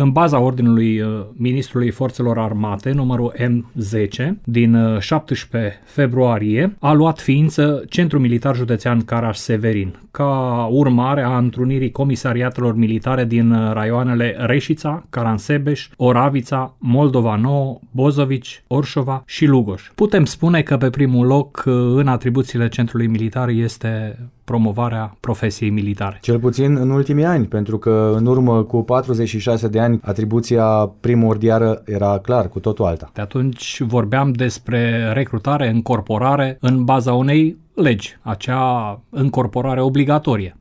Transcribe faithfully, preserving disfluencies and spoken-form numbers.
în baza ordinului Ministrului Forțelor Armate, numărul M zece, din șaptesprezece februarie, a luat ființă Centrul Militar Județean Caraș-Severin, ca urmare a întrunirii comisariatelor militare din raioanele Reșița, Caransebeș, Oravița, Moldova Nouă, Bozovici, Orșova și Lugoș. Putem spune că pe primul loc în atribuțiile Centrului Militar este promovarea profesiei militare. Cel puțin în ultimii ani, pentru că în urmă cu patruzeci și șase de ani atribuția primordială era clar cu totul alta. De atunci vorbeam despre recrutare, încorporare în baza unei legi, acea încorporare obligatorie.